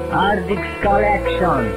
Ardix Collection.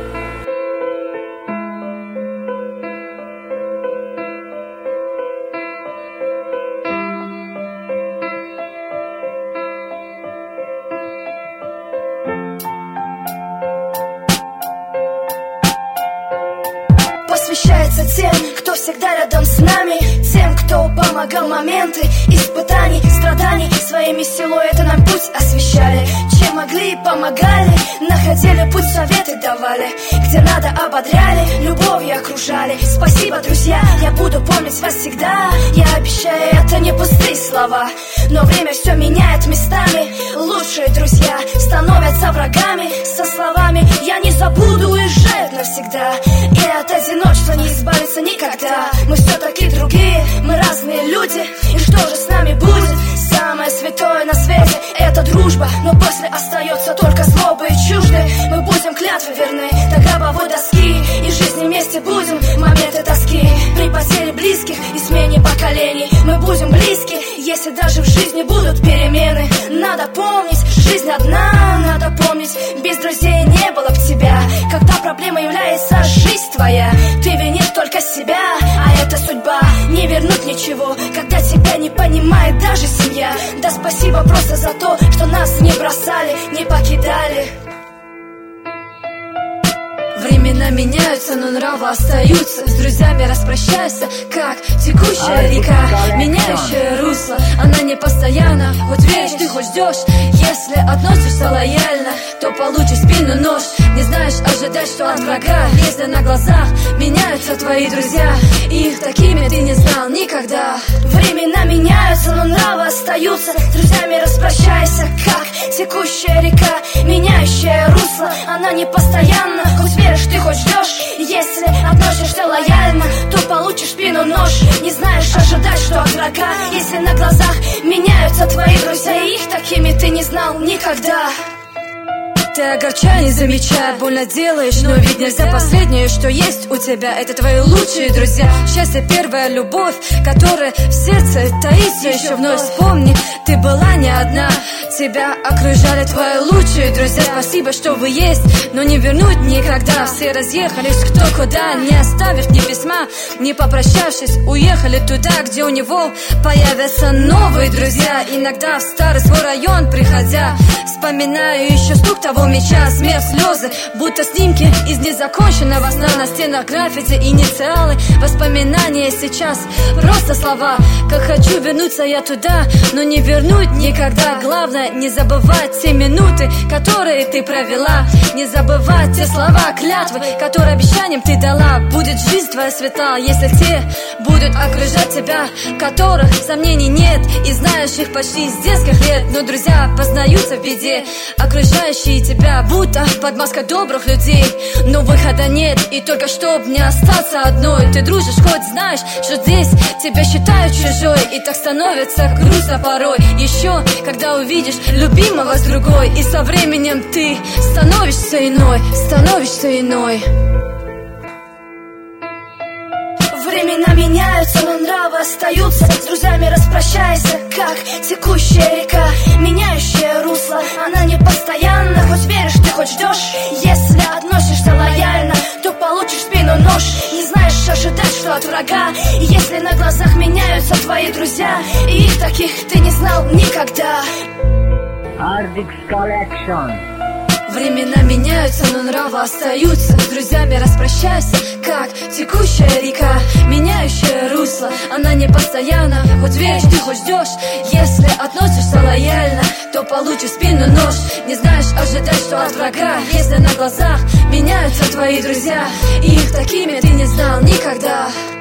Посвящается тем, кто всегда рядом с нами, тем, кто помогал в моменты испытаний, страданий, своими силуэты нам путь освещали. Чем могли, помогали, находили путь, советы давали, где надо ободряли, любовью окружали. Спасибо, друзья, я буду помнить вас всегда. Я обещаю, это не пустые слова, но время все меняет местами. Лучшие друзья становятся врагами. Со словами «я не забуду» уезжают навсегда, и от одиночества не избавиться никогда. Мы все-таки другие, мы разные люди, и что же с нами будет? Самое святое на свете — это дружба, но после остается только злоба и чужды. Мы будем клятвы верны до гробовой доски, и в жизни вместе будем в моменты тоски. При потере близких и смене поколений мы будем близки, если даже в жизни будут перемены. Надо помнить, жизнь одна, надо помнить, без друзей не было б тебя. Когда проблема является жизнь твоя, ты винишь только себя, а это судьба. Не вернуть ничего, когда тебя не понимает даже семья. Да спасибо просто за то, что нас не бросали, не покидали. Времена меняются, но нравы остаются. С друзьями распрощайся, как текущая река, меняющая русло. Она не постоянна, хоть веришь, ты хоть ждешь. Если относишься лояльно, то получишь спину нож. Не знаешь ожидать, что от врага, если на глазах меняются твои друзья, и их такими ты не знал никогда. Времена меняются, но нравы остаются. С друзьями распрощайся, как текущая река, меняющая русло. Она не постоянна, хоть веришь, ты хоть ждешь. Если относишься лояльно, то получишь спину нож. Не знаешь ожидать, что от врага, если на глазах меняются твои друзья, и их такими ты не знал никогда. Ты огорчай, не замечай, больно делаешь, но ведь нельзя. Последнее, что есть у тебя, это твои лучшие друзья. Счастье — первая любовь, которая в сердце таится еще вновь. Вспомни, ты была не одна, тебя окружали твои лучшие друзья. Спасибо, что вы есть, но не вернуть никогда. Все разъехались кто куда, не оставив ни письма, не попрощавшись, уехали туда, где у него появятся новые друзья. Иногда в старый свой район приходя, вспоминаю еще стук того меча, смех, слезы, будто снимки из незаконченного сна. На стенах граффити, инициалы, воспоминания сейчас просто слова. Как хочу вернуться я туда, но не вернуть никогда. Главное не забывать те минуты, которые ты провела, не забывать те слова, клятвы, которые обещанием ты дала. Будет жизнь твоя светла, если те будут окружать тебя, которых сомнений нет, и знаешь их почти с детских лет. Но друзья познаются в беде, окружающие тебя будто под маской добрых людей. Но выхода нет, и только чтоб не остаться одной, ты дружишь, хоть знаешь, что здесь тебя считают чужой. И так становится грустно порой, еще когда увидишь любимого с другой. И со временем ты становишься иной, становишься иной. Времена меняются, но нравы остаются. С друзьями распрощайся, как текущая река, меняющая русло. Она не постоянна, хоть веришь, ты хоть ждешь. Если относишься лояльно, то получишь спину нож. Не знаешь ожидать, что от врага, и если на глазах меняются твои друзья, и их таких ты не знал никогда. Ardix Collection. Времена меняются, но нравы остаются. С друзьями распрощайся, как текущая река, меняющая русло. Она не постоянна, хоть веришь, ты хоть ждешь. Если относишься лояльно, то получишь спину нож. Не знаешь ожидать, что от врага, если на глазах меняются твои друзья, и их такими ты не знал никогда.